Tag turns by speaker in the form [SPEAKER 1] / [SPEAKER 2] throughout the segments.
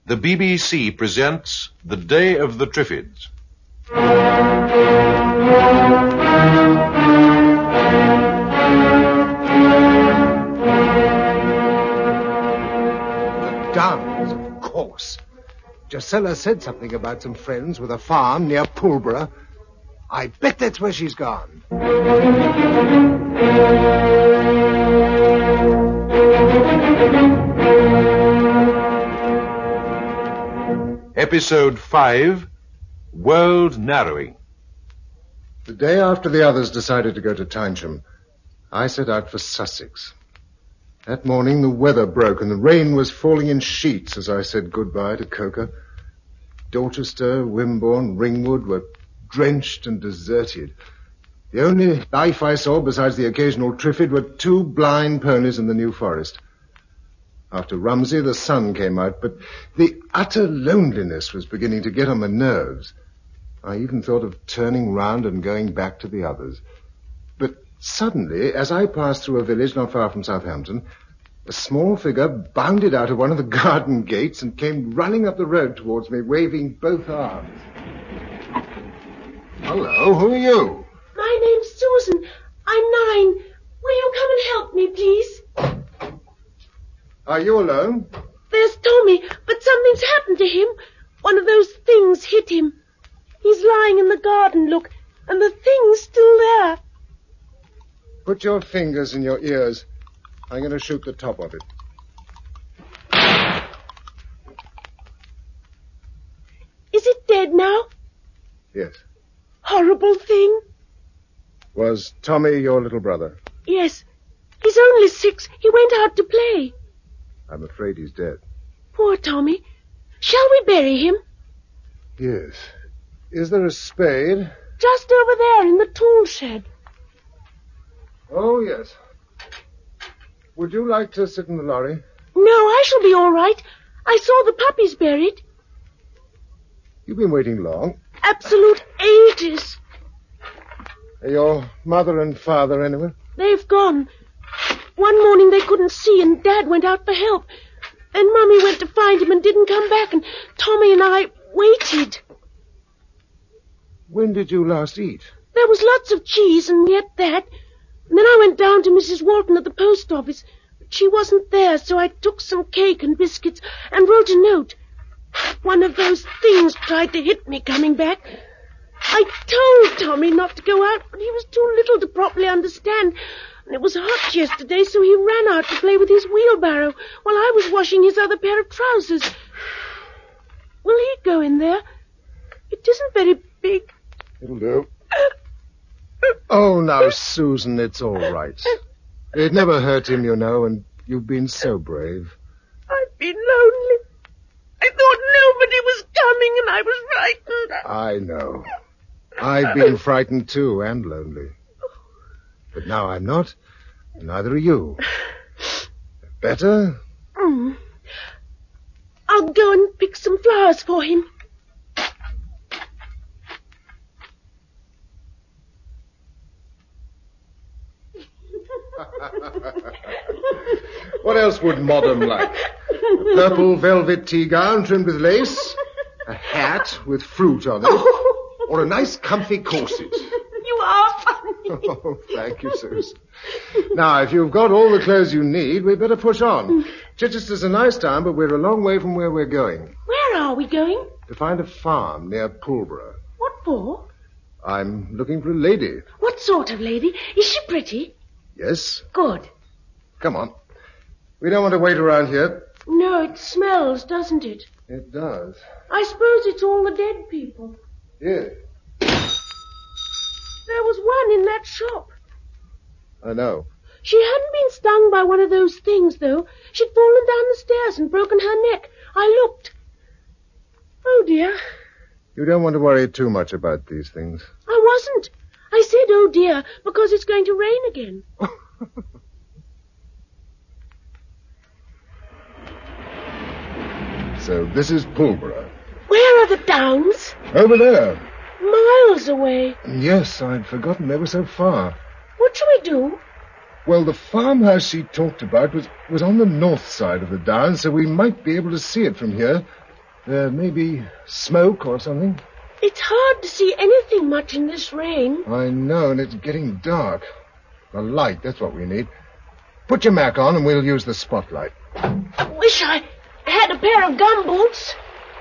[SPEAKER 1] The BBC presents The Day of the Triffids.
[SPEAKER 2] The Downs, of course. Gisela said something about some friends with a farm near Pulborough. I bet that's where she's gone.
[SPEAKER 1] Episode 5, World Narrowing.
[SPEAKER 2] The day after the others decided to go to Tynesham, I set out for Sussex. That morning the weather broke and the rain was falling in sheets as I said goodbye to Coker. Dorchester, Wimborne, Ringwood were drenched and deserted. The only life I saw besides the occasional Triffid were two blind ponies in the New Forest. After Rumsey, the sun came out, but the utter loneliness was beginning to get on my nerves. I even thought of turning round and going back to the others. But suddenly, as I passed through a village not far from Southampton, a small figure bounded out of one of the garden gates and came running up the road towards me, waving both arms. Hello, who are you?
[SPEAKER 3] My name's Susan. I'm 9. Will you come and help me, please?
[SPEAKER 2] Are you alone?
[SPEAKER 3] There's Tommy, but something's happened to him. One of those things hit him. He's lying in the garden, look, and the thing's still there.
[SPEAKER 2] Put your fingers in your ears. I'm going to shoot the top of it.
[SPEAKER 3] Is it dead now?
[SPEAKER 2] Yes.
[SPEAKER 3] Horrible thing.
[SPEAKER 2] Was Tommy your little brother?
[SPEAKER 3] Yes. He's only 6. He went out to play.
[SPEAKER 2] I'm afraid he's dead.
[SPEAKER 3] Poor Tommy. Shall we bury him?
[SPEAKER 2] Yes. Is there a spade?
[SPEAKER 3] Just over there in the tool shed.
[SPEAKER 2] Oh, yes. Would you like to sit in the lorry?
[SPEAKER 3] No, I shall be all right. I saw the puppies buried.
[SPEAKER 2] You've been waiting long.
[SPEAKER 3] Absolute ages.
[SPEAKER 2] Are your mother and father anywhere?
[SPEAKER 3] They've gone. One morning they couldn't see and Dad went out for help. Then Mummy went to find him and didn't come back and Tommy and I waited.
[SPEAKER 2] When did you last eat?
[SPEAKER 3] There was lots of cheese and we ate that. And then I went down to Mrs. Walton at the post office. But she wasn't there, so I took some cake and biscuits and wrote a note. One of those things tried to hit me coming back. I told Tommy not to go out, but he was too little to properly understand. And it was hot yesterday, so he ran out to play with his wheelbarrow while I was washing his other pair of trousers. Will he go in there? It isn't very big.
[SPEAKER 2] It'll do. Oh, now, Susan, it's all right. It never hurt him, you know, and you've been so brave.
[SPEAKER 3] I've been lonely. I thought nobody was coming and I was frightened.
[SPEAKER 2] I know. I've been frightened too, and lonely. But now I'm not, and neither are you. Better?
[SPEAKER 3] I'll go and pick some flowers for him.
[SPEAKER 2] What else would Modern like? A purple velvet tea gown trimmed with lace, a hat with fruit on it, or a nice comfy corset.
[SPEAKER 3] You are funny.
[SPEAKER 2] Oh, thank you, Susan. Now, if you've got all the clothes you need, we'd better push on. Chichester's a nice town, but we're a long way from where we're going.
[SPEAKER 3] Where are we going?
[SPEAKER 2] To find a farm near Pulborough.
[SPEAKER 3] What for?
[SPEAKER 2] I'm looking for a lady.
[SPEAKER 3] What sort of lady? Is she pretty?
[SPEAKER 2] Yes.
[SPEAKER 3] Good.
[SPEAKER 2] Come on. We don't want to wait around here.
[SPEAKER 3] No, it smells, doesn't it?
[SPEAKER 2] It does.
[SPEAKER 3] I suppose it's all the dead people.
[SPEAKER 2] Yes.
[SPEAKER 3] There was one in that shop.
[SPEAKER 2] I know.
[SPEAKER 3] She hadn't been stung by one of those things, though. She'd fallen down the stairs and broken her neck. I looked. Oh, dear.
[SPEAKER 2] You don't want to worry too much about these things.
[SPEAKER 3] I wasn't. I said, oh, dear, because it's going to rain again.
[SPEAKER 2] So this is Pulborough.
[SPEAKER 3] Where are the Downs?
[SPEAKER 2] Over there.
[SPEAKER 3] Miles away.
[SPEAKER 2] Yes, I'd forgotten they were so far.
[SPEAKER 3] What shall we do?
[SPEAKER 2] Well, the farmhouse she talked about was on the north side of the Downs, so we might be able to see it from here. Maybe smoke or something?
[SPEAKER 3] It's hard to see anything much in this rain.
[SPEAKER 2] I know, and it's getting dark. A light, that's what we need. Put your Mac on and we'll use the spotlight.
[SPEAKER 3] Wish I had a pair of gumboots.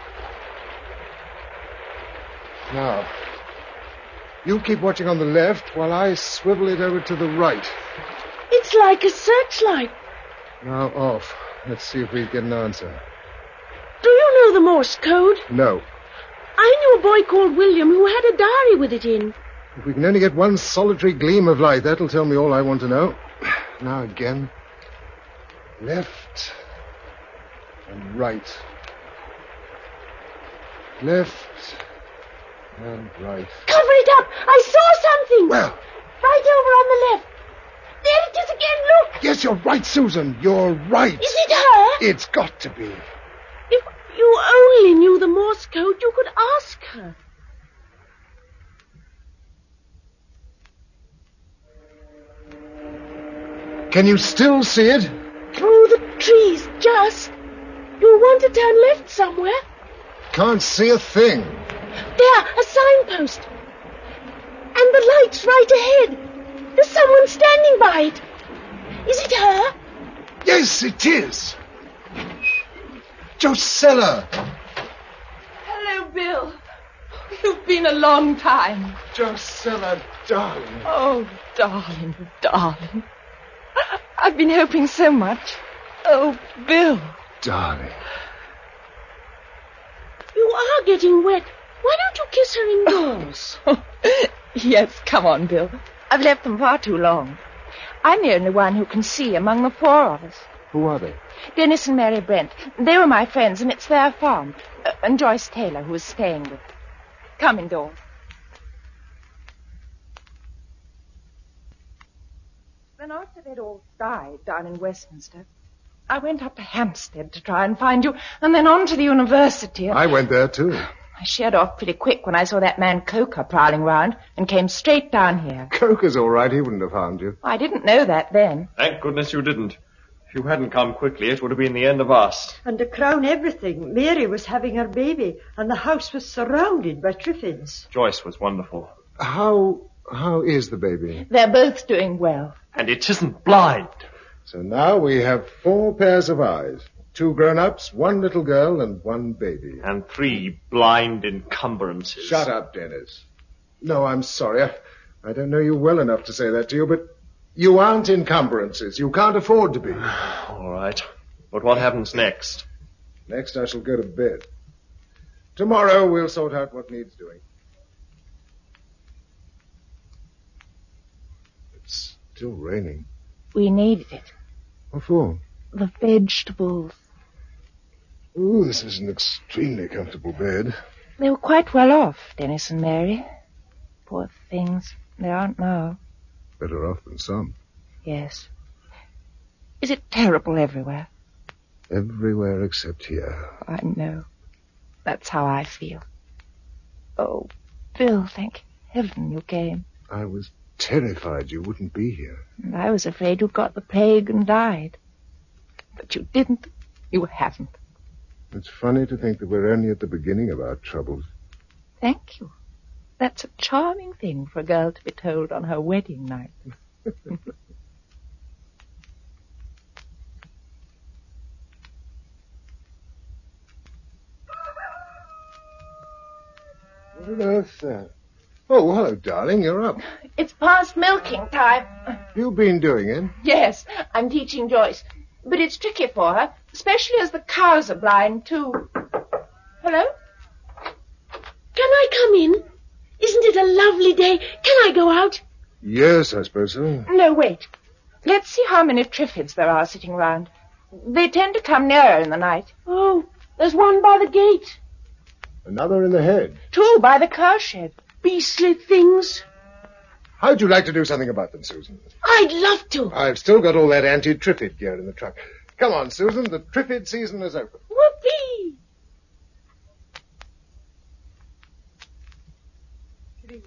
[SPEAKER 2] Now, you keep watching on the left while I swivel it over to the right.
[SPEAKER 3] It's like a searchlight.
[SPEAKER 2] Now off. Let's see if we get an answer.
[SPEAKER 3] Do you know the Morse code?
[SPEAKER 2] No.
[SPEAKER 3] I knew a boy called William who had a diary with it in.
[SPEAKER 2] If we can only get one solitary gleam of light, that'll tell me all I want to know. Now again. Left and right. Left and right.
[SPEAKER 3] Cover it up! I saw something!
[SPEAKER 2] Well,
[SPEAKER 3] right over on the left. There it is again, look!
[SPEAKER 2] yes, you're right, Susan. You're right.
[SPEAKER 3] Is it her?
[SPEAKER 2] It's got to be.
[SPEAKER 3] If you only knew the Morse code, you could ask her.
[SPEAKER 2] Can you still see it?
[SPEAKER 3] Through the trees, just. You'll want to turn left somewhere.
[SPEAKER 2] Can't see a thing.
[SPEAKER 3] There, a signpost. And the light's right ahead. There's someone standing by it. Is it her?
[SPEAKER 2] Yes, it is. Josella.
[SPEAKER 4] Hello, Bill. You've been a long time.
[SPEAKER 2] Josella, darling.
[SPEAKER 4] Oh, darling, darling. I've been hoping so much. Oh, Bill.
[SPEAKER 2] Darling.
[SPEAKER 3] You are getting wet. Why don't you kiss her indoors?
[SPEAKER 4] Yes, come on, Bill. I've left them far too long. I'm the only one who can see among the four of us.
[SPEAKER 2] Who are they?
[SPEAKER 4] Dennis and Mary Brent. They were my friends, and it's their farm. And Joyce Taylor, who is staying with them. Come indoors. Then after they'd all died down in Westminster, I went up to Hampstead to try and find you, and then on to the university.
[SPEAKER 2] I went there, too.
[SPEAKER 4] I sheered off pretty quick when I saw that man Coker prowling round and came straight down here.
[SPEAKER 2] Coker's all right. He wouldn't have harmed you.
[SPEAKER 4] I didn't know that then.
[SPEAKER 5] Thank goodness you didn't. If you hadn't come quickly, it would have been the end of us.
[SPEAKER 6] And to crown everything, Mary was having her baby, and the house was surrounded by Triffids.
[SPEAKER 5] Joyce was wonderful.
[SPEAKER 2] How is the baby?
[SPEAKER 4] They're both doing well.
[SPEAKER 5] And it isn't blind.
[SPEAKER 2] So now we have 4 pairs of eyes. 2 grown-ups, 1 little girl, and 1 baby.
[SPEAKER 5] And 3 blind encumbrances.
[SPEAKER 2] Shut up, Dennis. No, I'm sorry. I don't know you well enough to say that to you, but you aren't encumbrances. You can't afford to be.
[SPEAKER 5] All right. But what happens next?
[SPEAKER 2] Next, I shall go to bed. Tomorrow, we'll sort out what needs doing. It's still raining.
[SPEAKER 4] We needed it.
[SPEAKER 2] What for?
[SPEAKER 4] The vegetables.
[SPEAKER 2] Ooh, this is an extremely comfortable bed.
[SPEAKER 4] They were quite well off, Dennis and Mary. Poor things. They aren't now.
[SPEAKER 2] Better off than some.
[SPEAKER 4] Yes. Is it terrible everywhere?
[SPEAKER 2] Everywhere except here.
[SPEAKER 4] I know. That's how I feel. Oh, Bill, thank heaven you came.
[SPEAKER 2] I was terrified you wouldn't be here.
[SPEAKER 4] And I was afraid you'd got the plague and died. But you didn't. You haven't.
[SPEAKER 2] It's funny to think that we're only at the beginning of our troubles.
[SPEAKER 4] Thank you. That's a charming thing for a girl to be told on her wedding night.
[SPEAKER 2] What on earth? Oh, hello, darling. You're up.
[SPEAKER 4] It's past milking time.
[SPEAKER 2] You've been doing it?
[SPEAKER 4] Yes, I'm teaching Joyce. But it's tricky for her, especially as the cows are blind, too. Hello?
[SPEAKER 3] Can I come in? Isn't it a lovely day? Can I go out?
[SPEAKER 2] Yes, I suppose so.
[SPEAKER 4] No, wait. Let's see how many Triffids there are sitting round. They tend to come nearer in the night.
[SPEAKER 3] Oh, there's one by the gate.
[SPEAKER 2] Another in the head.
[SPEAKER 4] 2 by the cowshed.
[SPEAKER 3] Beastly things.
[SPEAKER 2] How'd you like to do something about them, Susan?
[SPEAKER 3] I'd love to.
[SPEAKER 2] I've still got all that anti-Triffid gear in the truck. Come on, Susan. The Triffid season is open.
[SPEAKER 3] Whoopee!
[SPEAKER 6] 3,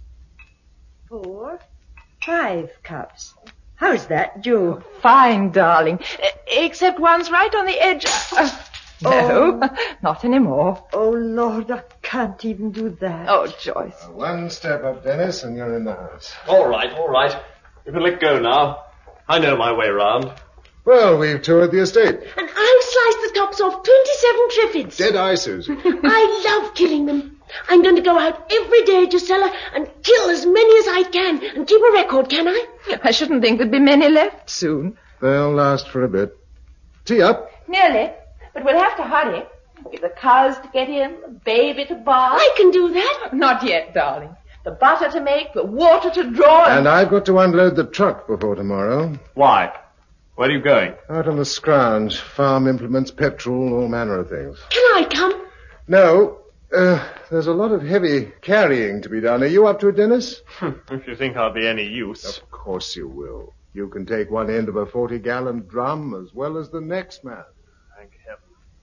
[SPEAKER 6] 4, 5 cups. How's that, Joe?
[SPEAKER 4] Fine, darling. Except one's right on the edge. No, not anymore.
[SPEAKER 6] Oh, Lord, I can't even do that.
[SPEAKER 4] Oh, Joyce.
[SPEAKER 2] One step up, Dennis, and you're in the house.
[SPEAKER 5] All right. You can let go now. I know my way round.
[SPEAKER 2] Well, we've toured the estate.
[SPEAKER 3] And I've sliced the tops off 27 triffids.
[SPEAKER 2] Dead eye, Susan.
[SPEAKER 3] I love killing them. I'm going to go out every day, Gisela, and kill as many as I can and keep a record, can I?
[SPEAKER 4] I shouldn't think there'd be many left soon.
[SPEAKER 2] They'll last for a bit. Tea up.
[SPEAKER 7] Nearly, but we'll have to hurry. Give the cows to get in, the baby to bath.
[SPEAKER 3] I can do that.
[SPEAKER 4] Not yet, darling.
[SPEAKER 7] The butter to make, the water to draw.
[SPEAKER 2] And I've got to unload the truck before tomorrow.
[SPEAKER 5] Why? Where are you going?
[SPEAKER 2] Out on the scrounge. Farm implements, petrol, all manner of things.
[SPEAKER 3] Can I come?
[SPEAKER 2] No. There's a lot of heavy carrying to be done. Are you up to it, Dennis?
[SPEAKER 5] If you think I'll be any use.
[SPEAKER 2] Of course you will. You can take one end of a 40-gallon drum as well as the next man.
[SPEAKER 5] Thank heaven.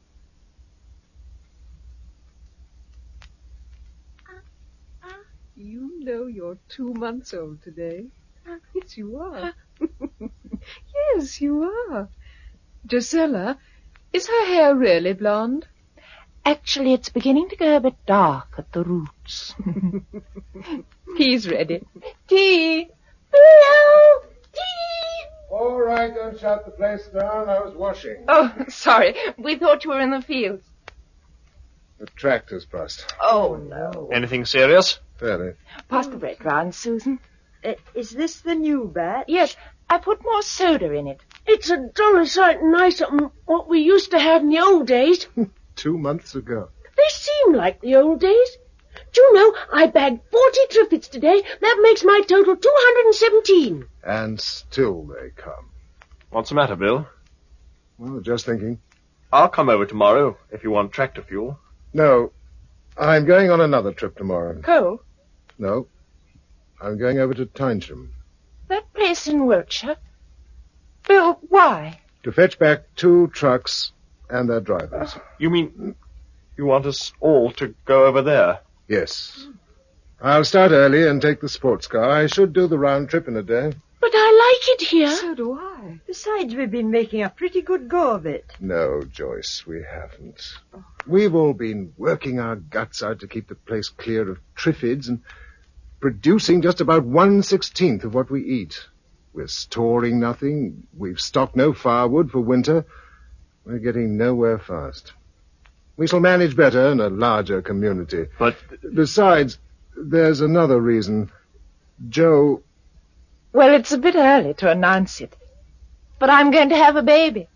[SPEAKER 8] You know you're 2 months old today. Yes, you are. Yes, you are. Gisela, is her hair really blonde?
[SPEAKER 7] Actually, it's beginning to go a bit dark at the roots.
[SPEAKER 8] He's ready.
[SPEAKER 7] Tea.
[SPEAKER 3] Hello, tea.
[SPEAKER 2] All right, don't shut the place down. I was washing.
[SPEAKER 7] Oh, sorry. We thought you were in the fields.
[SPEAKER 2] The tractor's bust.
[SPEAKER 7] Oh, no.
[SPEAKER 5] Anything serious?
[SPEAKER 2] Fairly.
[SPEAKER 7] Pass the bread round, Susan.
[SPEAKER 6] Is this the new batch?
[SPEAKER 7] Yes, I put more soda in it.
[SPEAKER 3] It's a jolly sight nicer than what we used to have in the old days.
[SPEAKER 2] 2 months ago.
[SPEAKER 3] They seem like the old days. Do you know, I bagged 40 triffids today. That makes my total 217.
[SPEAKER 2] And still they come.
[SPEAKER 5] What's the matter, Bill?
[SPEAKER 2] Well, just thinking.
[SPEAKER 5] I'll come over tomorrow if you want tractor fuel.
[SPEAKER 2] No, I'm going on another trip tomorrow.
[SPEAKER 7] Coal?
[SPEAKER 2] No, I'm going over to Tynesham.
[SPEAKER 7] That place in Wiltshire? Bill, why?
[SPEAKER 2] To fetch back 2 trucks and their drivers.
[SPEAKER 5] You mean you want us all to go over there?
[SPEAKER 2] Yes. I'll start early and take the sports car. I should do the round trip in a day.
[SPEAKER 3] But I like it here.
[SPEAKER 8] So do I.
[SPEAKER 6] Besides, we've been making a pretty good go of it.
[SPEAKER 2] No, Joyce, we haven't. We've all been working our guts out to keep the place clear of triffids and producing just about 1/16 of what we eat. We're storing nothing. We've stocked no firewood for winter. We're getting nowhere fast. We shall manage better in a larger community.
[SPEAKER 5] But
[SPEAKER 2] Besides, there's another reason. Joe...
[SPEAKER 7] Well, it's a bit early to announce it. But I'm going to have a baby.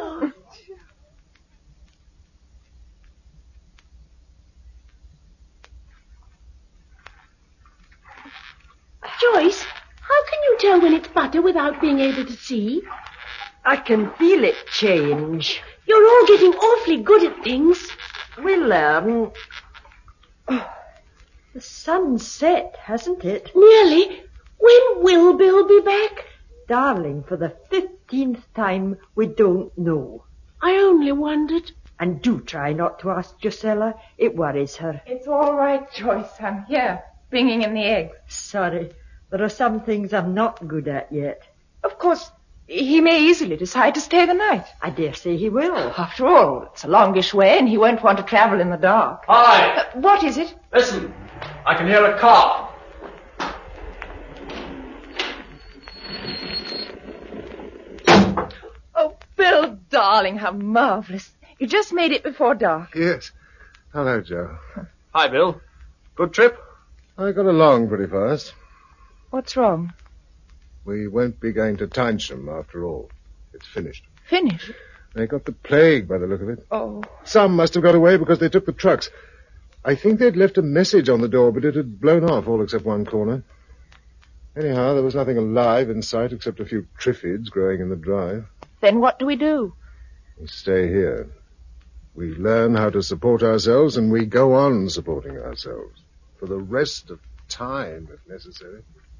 [SPEAKER 3] Joyce, how can you tell when it's butter without being able to see?
[SPEAKER 6] I can feel it change.
[SPEAKER 3] You're all getting awfully good at things.
[SPEAKER 6] We'll learn. The sun's set, hasn't it?
[SPEAKER 3] Nearly. When will Bill be back?
[SPEAKER 6] Darling, for the 15th time, we don't know.
[SPEAKER 3] I only wondered.
[SPEAKER 6] And do try not to ask Gisela. It worries her.
[SPEAKER 4] It's all right, Joyce. I'm here, bringing in the eggs.
[SPEAKER 6] Sorry. There are some things I'm not good at yet.
[SPEAKER 4] Of course, he may easily decide to stay the night.
[SPEAKER 6] I dare say he will.
[SPEAKER 4] After all, it's a longish way, and he won't want to travel in the dark.
[SPEAKER 5] Hi!
[SPEAKER 4] What is it?
[SPEAKER 5] Listen, I can hear a car.
[SPEAKER 4] Oh, Bill, darling, how marvelous. You just made it before dark.
[SPEAKER 2] Yes. Hello, Joe.
[SPEAKER 5] Hi, Bill. Good trip?
[SPEAKER 2] I got along pretty fast.
[SPEAKER 4] What's wrong?
[SPEAKER 2] We won't be going to Tynesham after all. It's finished.
[SPEAKER 4] Finished?
[SPEAKER 2] They got the plague by the look of it.
[SPEAKER 4] Oh.
[SPEAKER 2] Some must have got away because they took the trucks. I think they'd left a message on the door, but it had blown off all except one corner. Anyhow, there was nothing alive in sight except a few triffids growing in the drive.
[SPEAKER 7] Then what do we do?
[SPEAKER 2] We stay here. We learn how to support ourselves, and we go on supporting ourselves. For the rest of time, if necessary.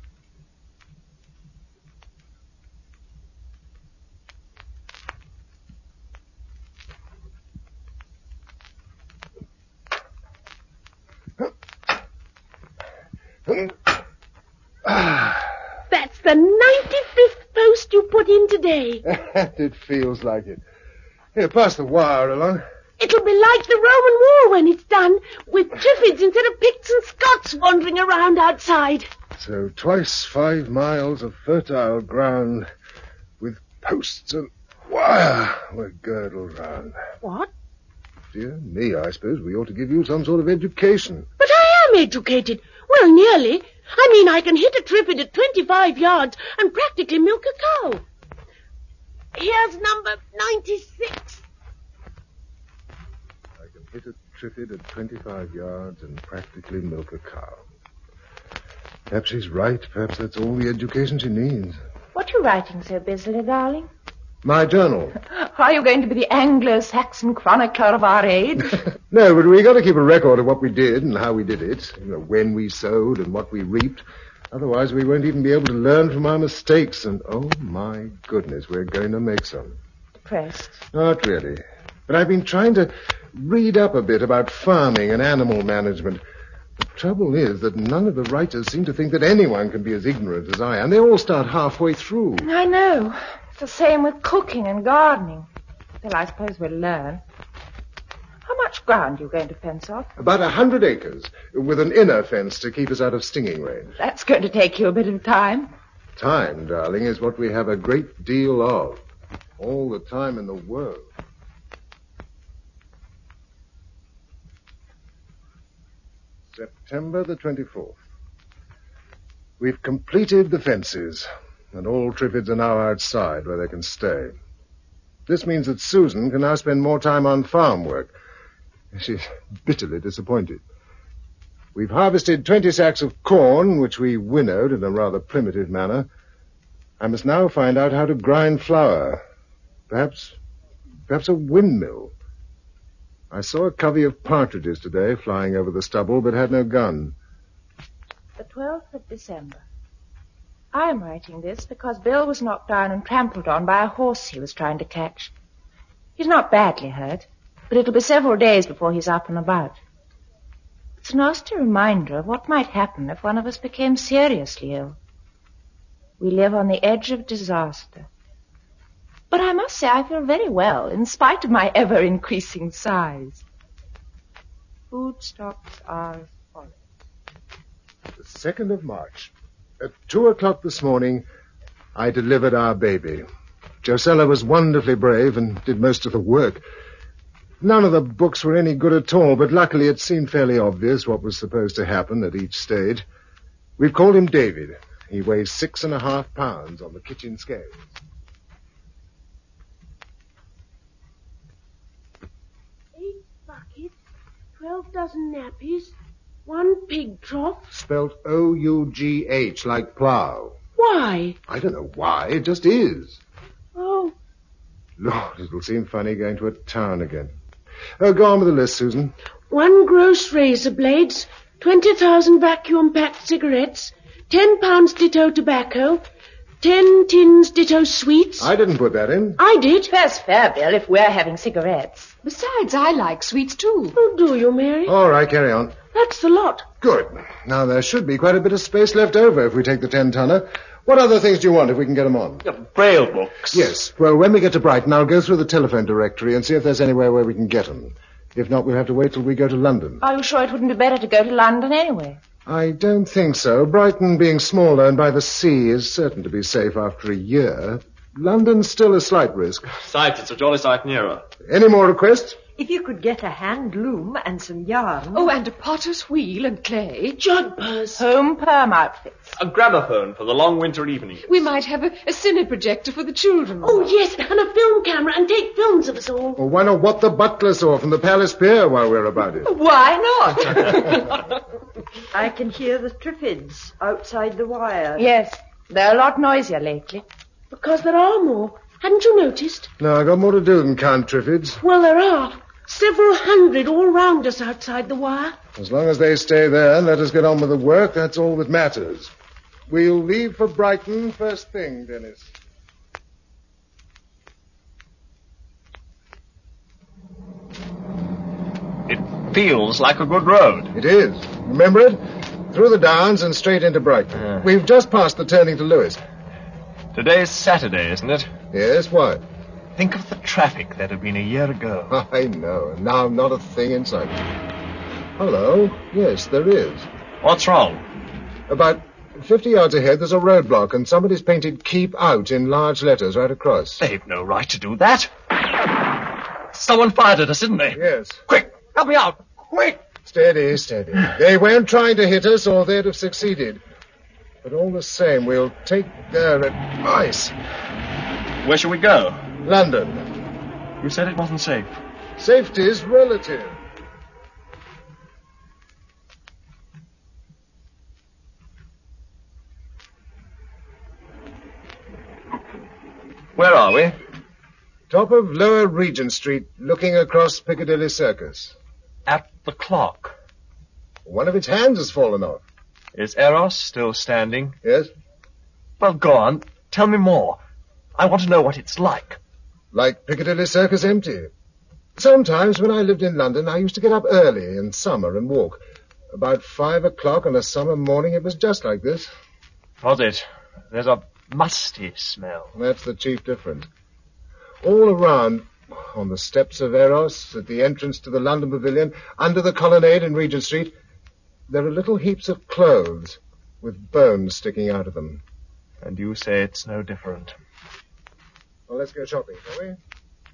[SPEAKER 3] That's the 95th post you put in today.
[SPEAKER 2] It feels like it. Here, pass the wire along.
[SPEAKER 3] It'll be like the Roman wall when it's done, with Triffids instead of Picts and Scots wandering around outside.
[SPEAKER 2] So twice 5 miles of fertile ground with posts and wire were girdled round.
[SPEAKER 3] What?
[SPEAKER 2] Dear me, I suppose we ought to give you some sort of education.
[SPEAKER 3] But I am educated. Well, nearly. I mean, I can hit a Triffid at 25 yards and practically milk a cow. Here's number 96.
[SPEAKER 2] I can hit a Triffid at 25 yards and practically milk a cow. Perhaps she's right. Perhaps that's all the education she needs.
[SPEAKER 4] What are you writing so busily, darling?
[SPEAKER 2] My journal.
[SPEAKER 4] Are you going to be the Anglo-Saxon chronicler of our age?
[SPEAKER 2] No, but we got to keep a record of what we did and how we did it. You know, when we sowed and what we reaped. Otherwise, we won't even be able to learn from our mistakes. And, oh, my goodness, we're going to make some.
[SPEAKER 4] Depressed?
[SPEAKER 2] Not really. But I've been trying to read up a bit about farming and animal management. The trouble is that none of the writers seem to think that anyone can be as ignorant as I am. They all start halfway through.
[SPEAKER 4] I know. It's the same with cooking and gardening. Well, I suppose we'll learn. How much ground are you going to fence off?
[SPEAKER 2] About 100 acres, with an inner fence to keep us out of stinging range.
[SPEAKER 4] That's going to take you a bit of time.
[SPEAKER 2] Time, darling, is what we have a great deal of. All the time in the world. September the 24th. We've completed the fences, and all Triffids are now outside where they can stay. This means that Susan can now spend more time on farm work. She's bitterly disappointed. We've harvested 20 sacks of corn, which we winnowed in a rather primitive manner. I must now find out how to grind flour. Perhaps a windmill. I saw a covey of partridges today flying over the stubble, but had no gun.
[SPEAKER 4] The 12th of December. I am writing this because Bill was knocked down and trampled on by a horse he was trying to catch. He's not badly hurt, but it'll be several days before he's up and about. It's a nasty reminder of what might happen if one of us became seriously ill. We live on the edge of disaster. But I must say I feel very well, in spite of my ever-increasing size. Food stocks are as follows.
[SPEAKER 2] The 2nd of March. At 2 o'clock this morning, I delivered our baby. Josella was wonderfully brave and did most of the work. None of the books were any good at all, but luckily it seemed fairly obvious what was supposed to happen at each stage. We've called him David. He weighs 6.5 pounds on the kitchen scales.
[SPEAKER 3] 8 buckets, 12 dozen nappies, 1 pig trough.
[SPEAKER 2] Spelt O-U-G-H, like plough.
[SPEAKER 3] Why?
[SPEAKER 2] I don't know why, it just is.
[SPEAKER 3] Oh,
[SPEAKER 2] Lord, it'll seem funny going to a town again. Oh, go on with the list, Susan.
[SPEAKER 3] 1 gross razor blades, 20,000 vacuum-packed cigarettes, 10 pounds ditto tobacco, 10 tins ditto sweets.
[SPEAKER 2] I didn't put that in.
[SPEAKER 3] I did.
[SPEAKER 4] Fair's fair, Bill, if we're having cigarettes.
[SPEAKER 8] Besides, I like sweets too.
[SPEAKER 3] Oh, do you, Mary?
[SPEAKER 2] All right, carry on.
[SPEAKER 3] That's the lot.
[SPEAKER 2] Good. Now, there should be quite a bit of space left over if we take the 10-tonner. What other things do you want if we can get them on?
[SPEAKER 5] Braille books.
[SPEAKER 2] Yes. Well, when we get to Brighton, I'll go through the telephone directory and see if there's anywhere where we can get them. If not, we'll have to wait till we go to London.
[SPEAKER 4] Are you sure it wouldn't be better to go to London anyway?
[SPEAKER 2] I don't think so. Brighton, being smaller and by the sea, is certain to be safe after a year. London's still a slight risk.
[SPEAKER 5] Besides, it's a jolly sight nearer.
[SPEAKER 2] Any more requests?
[SPEAKER 6] If you could get a hand loom and some yarn.
[SPEAKER 8] Oh, and a potter's wheel and clay.
[SPEAKER 3] Jodhpurs.
[SPEAKER 4] Home perm outfits.
[SPEAKER 5] A gramophone for the long winter evenings.
[SPEAKER 8] We might have a cine projector for the children.
[SPEAKER 3] Oh, yes, and a film camera and take films of us all.
[SPEAKER 2] Or why not what the butler saw from the Palace Pier while we're about it?
[SPEAKER 4] Why not?
[SPEAKER 6] I can hear the Triffids outside the wire.
[SPEAKER 4] Yes, they're a lot noisier lately.
[SPEAKER 3] Because there are more. Hadn't you noticed?
[SPEAKER 2] No, I got more to do than count Triffids.
[SPEAKER 3] Well, there are. Several hundred all round us outside the wire.
[SPEAKER 2] As long as they stay there and let us get on with the work, that's all that matters. We'll leave for Brighton first thing, Dennis.
[SPEAKER 5] It feels like a good road.
[SPEAKER 2] It is. Remember it? Through the downs and straight into Brighton. We've just passed the turning to Lewes.
[SPEAKER 5] Today's Saturday, isn't it?
[SPEAKER 2] Yes, why?
[SPEAKER 5] Think of the traffic there'd have been a year ago.
[SPEAKER 2] I know, and now not a thing in sight. Hello. Yes, there is.
[SPEAKER 5] What's wrong?
[SPEAKER 2] About 50 yards ahead, there's a roadblock, and somebody's painted "Keep Out" in large letters right across.
[SPEAKER 5] They've no right to do that. Someone fired at us, didn't they?
[SPEAKER 2] Yes.
[SPEAKER 5] Quick, help me out. Quick.
[SPEAKER 2] Steady, steady. They weren't trying to hit us, or they'd have succeeded. But all the same, we'll take their advice.
[SPEAKER 5] Where shall we go?
[SPEAKER 2] London.
[SPEAKER 5] You said it wasn't safe.
[SPEAKER 2] Safety's relative.
[SPEAKER 5] Where are we?
[SPEAKER 2] Top of Lower Regent Street, looking across Piccadilly Circus.
[SPEAKER 5] At the clock.
[SPEAKER 2] One of its hands has fallen off.
[SPEAKER 5] Is Eros still standing?
[SPEAKER 2] Yes?
[SPEAKER 5] Well, go on. Tell me more. I want to know what it's like.
[SPEAKER 2] Like Piccadilly Circus empty. Sometimes when I lived in London, I used to get up early in summer and walk. About 5 o'clock on a summer morning, it was just like this.
[SPEAKER 5] Was it? There's a musty smell.
[SPEAKER 2] That's the chief difference. All around, on the steps of Eros, at the entrance to the London Pavilion, under the colonnade in Regent Street, there are little heaps of clothes with bones sticking out of them.
[SPEAKER 5] And you say it's no different.
[SPEAKER 2] Well, let's go shopping, shall we?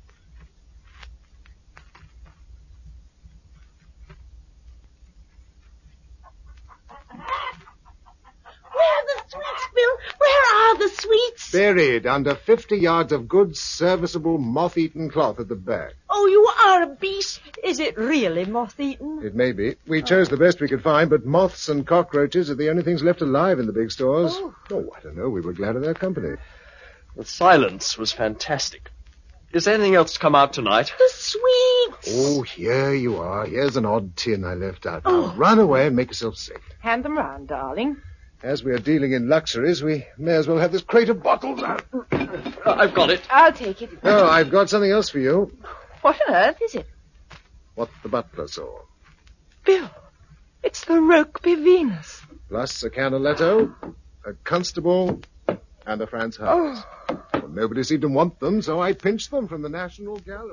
[SPEAKER 3] Where are the sweets, Bill? Where are the sweets?
[SPEAKER 2] Buried under 50 yards of good, serviceable, moth-eaten cloth at the back.
[SPEAKER 3] Oh, you are a beast.
[SPEAKER 6] Is it really moth-eaten?
[SPEAKER 2] It may be. We chose the best we could find, but moths and cockroaches are the only things left alive in the big stores. Oh, I don't know. We were glad of their company.
[SPEAKER 5] The silence was fantastic. Is there anything else to come out tonight?
[SPEAKER 3] The sweets.
[SPEAKER 2] Oh, here you are. Here's an odd tin I left out. Now, run away and make yourself safe.
[SPEAKER 4] Hand them round, darling.
[SPEAKER 2] As we're dealing in luxuries, we may as well have this crate of bottles out.
[SPEAKER 5] I've got it.
[SPEAKER 4] I'll take it.
[SPEAKER 2] Oh, I've got something else for you.
[SPEAKER 4] What on earth is it?
[SPEAKER 2] What the butler saw.
[SPEAKER 4] Bill, it's the Rokeby Venus.
[SPEAKER 2] Plus a Canaletto, a Constable, and a Franz Hals. Well, nobody seemed to want them, so I pinched them from the National Gallery.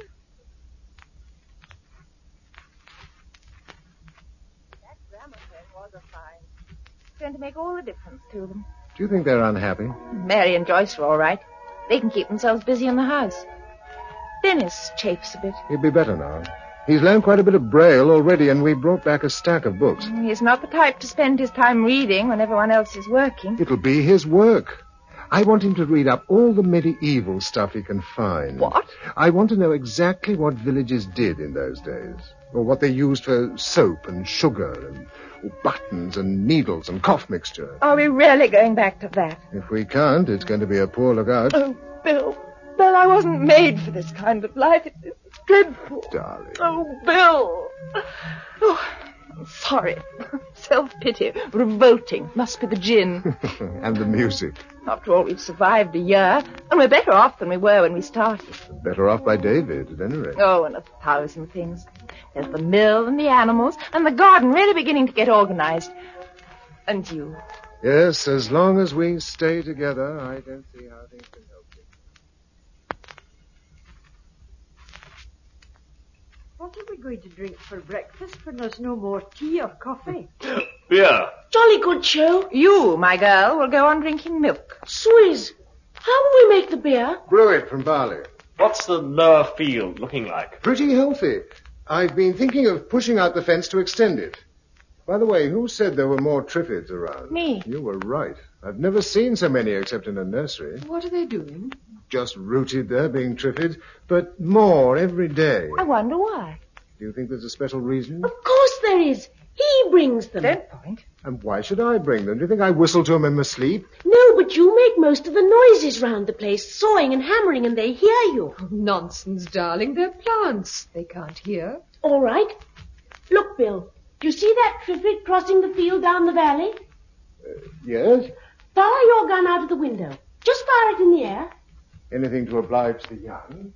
[SPEAKER 4] That gramophone was a find. It's going to make all the difference to them.
[SPEAKER 2] Do you think they're unhappy?
[SPEAKER 4] Mary and Joyce are all right. They can keep themselves busy in the house. Dennis chafes a bit.
[SPEAKER 2] He'll be better now. He's learned quite a bit of Braille already, and we brought back a stack of books.
[SPEAKER 4] He's not the type to spend his time reading when everyone else is working.
[SPEAKER 2] It'll be his work. I want him to read up all the medieval stuff he can find.
[SPEAKER 4] What?
[SPEAKER 2] I want to know exactly what villages did in those days, or what they used for soap and sugar and buttons and needles and cough mixture.
[SPEAKER 4] Are we really going back to that?
[SPEAKER 2] If we can't, it's going to be a poor lookout.
[SPEAKER 4] Oh, Bill, I wasn't made for this kind of life. It's dreadful.
[SPEAKER 2] Darling.
[SPEAKER 4] Oh, Bill. Oh, I'm sorry. Self-pity. Revolting. Must be the gin.
[SPEAKER 2] And the music.
[SPEAKER 4] After all, we've survived a year, and we're better off than we were when we started.
[SPEAKER 2] Better off by David, at any rate.
[SPEAKER 4] Oh, and 1,000 things. There's the mill and the animals, and the garden really beginning to get organized. And you.
[SPEAKER 2] Yes, as long as we stay together, I don't see how things can help you.
[SPEAKER 6] What are we going to drink for breakfast when there's no more tea or coffee?
[SPEAKER 5] Beer.
[SPEAKER 3] Jolly good show.
[SPEAKER 4] You, my girl, will go on drinking milk.
[SPEAKER 3] Swizz, how will we make the beer?
[SPEAKER 2] Brew it from barley.
[SPEAKER 5] What's the lower field looking like?
[SPEAKER 2] Pretty healthy. I've been thinking of pushing out the fence to extend it. By the way, who said there were more Triffids around?
[SPEAKER 4] Me.
[SPEAKER 2] You were right. I've never seen so many except in a nursery.
[SPEAKER 8] What are they doing?
[SPEAKER 2] Just rooted there, being Triffids, but more every day.
[SPEAKER 4] I wonder why.
[SPEAKER 2] Do you think there's a special reason?
[SPEAKER 3] Of course there is. He brings them.
[SPEAKER 4] Don't point.
[SPEAKER 2] And why should I bring them? Do you think I whistle to them in my sleep?
[SPEAKER 3] No, but you make most of the noises round the place, sawing and hammering, and they hear you.
[SPEAKER 8] Oh, nonsense, darling. They're plants. They can't hear.
[SPEAKER 3] All right. Look, Bill. Do you see that Triffid crossing the field down the valley?
[SPEAKER 2] Yes?
[SPEAKER 3] Fire your gun out of the window. Just fire it in the air.
[SPEAKER 2] Anything to oblige the young.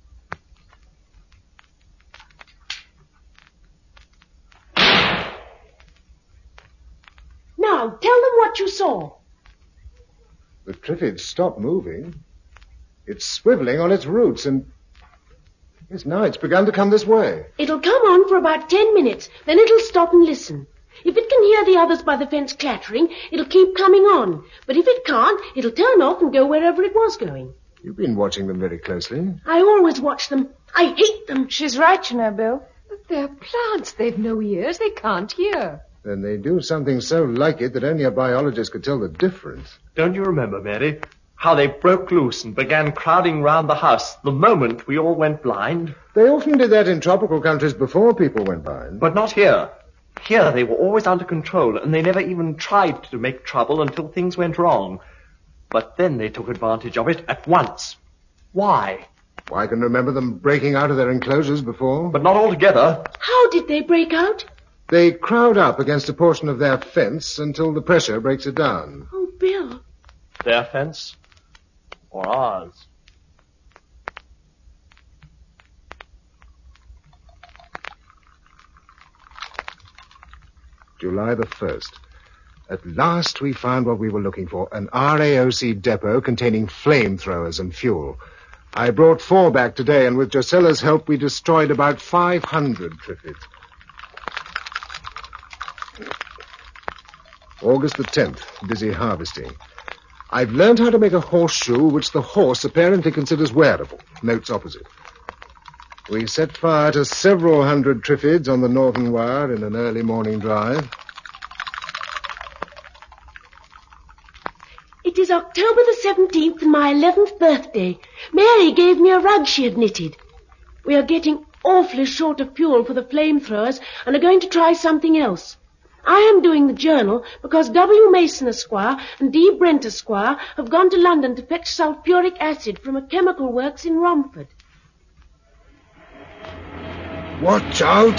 [SPEAKER 3] Now, tell them what you saw.
[SPEAKER 2] The Triffids stopped moving. It's swiveling on its roots and... Yes, now it's begun to come this way.
[SPEAKER 3] It'll come on for about 10 minutes, then it'll stop and listen. If it can hear the others by the fence clattering, it'll keep coming on. But if it can't, it'll turn off and go wherever it was going.
[SPEAKER 2] You've been watching them very closely.
[SPEAKER 3] I always watch them. I hate them.
[SPEAKER 4] She's right, you know, Bill.
[SPEAKER 8] But they're plants. They've no ears. They can't hear.
[SPEAKER 2] Then they do something so like it that only a biologist could tell the difference.
[SPEAKER 5] Don't you remember, Mary, how they broke loose and began crowding round the house the moment we all went blind?
[SPEAKER 2] They often did that in tropical countries before people went blind.
[SPEAKER 5] But not here. Here they were always under control, and they never even tried to make trouble until things went wrong. But then they took advantage of it at once. Why?
[SPEAKER 2] Well, I can remember them breaking out of their enclosures before.
[SPEAKER 5] But not altogether.
[SPEAKER 3] How did they break out?
[SPEAKER 2] They crowd up against a portion of their fence until the pressure breaks it down.
[SPEAKER 3] Oh, Bill.
[SPEAKER 5] Their fence? Or ours?
[SPEAKER 2] July the 1st. At last we found what we were looking for, an RAOC depot containing flamethrowers and fuel. I brought 4 back today, and with Josella's help we destroyed about 500 triffids. August the 10th, busy harvesting. I've learned how to make a horseshoe which the horse apparently considers wearable. Notes opposite. We set fire to several hundred triffids on the northern wire in an early morning drive.
[SPEAKER 3] It is October the 17th and my 11th birthday. Mary gave me a rug she had knitted. We are getting awfully short of fuel for the flamethrowers and are going to try something else. I am doing the journal because W. Mason Esquire and D. Brent Esquire have gone to London to fetch sulphuric acid from a chemical works in Romford.
[SPEAKER 2] Watch out!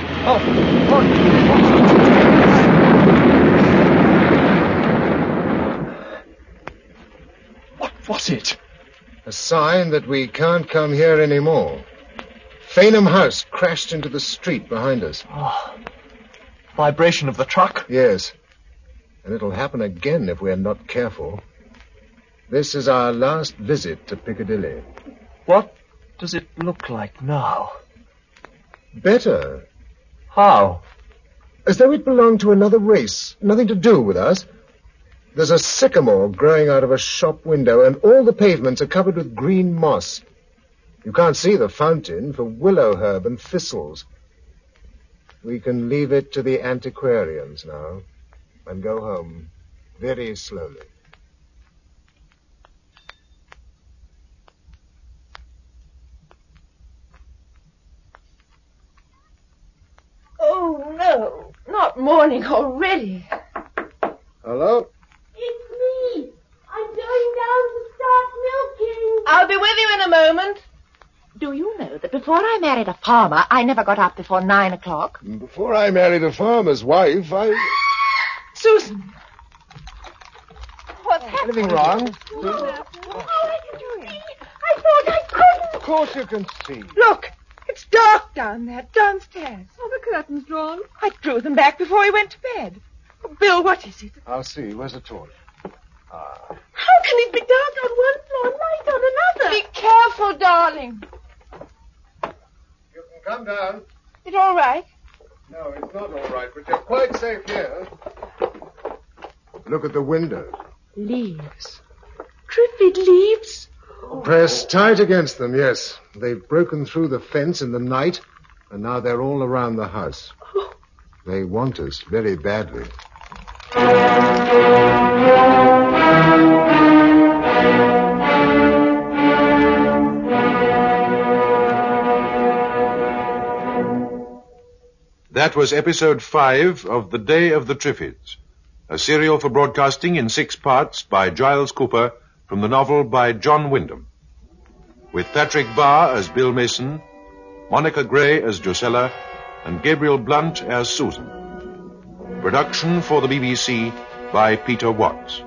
[SPEAKER 5] What was it?
[SPEAKER 2] A sign that we can't come here anymore. Fainham House crashed into the street behind us.
[SPEAKER 5] Vibration of the truck?
[SPEAKER 2] Yes. And it'll happen again if we're not careful. This is our last visit to Piccadilly.
[SPEAKER 5] What does it look like now?
[SPEAKER 2] Better.
[SPEAKER 5] How?
[SPEAKER 2] As though it belonged to another race. Nothing to do with us. There's a sycamore growing out of a shop window, and all the pavements are covered with green moss. You can't see the fountain for willow herb and thistles. We can leave it to the antiquarians now and go home very slowly.
[SPEAKER 4] Oh, no. Not morning already.
[SPEAKER 2] Hello?
[SPEAKER 3] It's me. I'm going down to start milking.
[SPEAKER 4] I'll be with you in a moment. Do you know that before I married a farmer, I never got up before 9 o'clock?
[SPEAKER 2] Before I married a farmer's wife,
[SPEAKER 4] Susan! What's happening?
[SPEAKER 2] Anything wrong?
[SPEAKER 4] How did you see? I thought I couldn't.
[SPEAKER 2] Of course you can see.
[SPEAKER 4] Look, it's dark down there, downstairs.
[SPEAKER 8] Oh, the curtain's drawn.
[SPEAKER 4] I drew them back before he went to bed. Oh, Bill, what is it?
[SPEAKER 2] I'll see. Where's the torch?
[SPEAKER 3] How can it be dark on one floor and light on another?
[SPEAKER 4] Be careful, darling.
[SPEAKER 2] You can come down.
[SPEAKER 4] Is it all right?
[SPEAKER 2] No, it's not all right, but you're quite safe here. Look at the windows.
[SPEAKER 3] Leaves. Triffid leaves.
[SPEAKER 2] Press tight against them, yes. They've broken through the fence in the night, and now they're all around the house. They want us very badly.
[SPEAKER 1] That was episode 5 of The Day of the Triffids, a serial for broadcasting in 6 parts by Giles Cooper from the novel by John Wyndham, with Patrick Barr as Bill Mason, Monica Gray as Josella, and Gabriel Blunt as Susan. Production for the BBC by Peter Watts.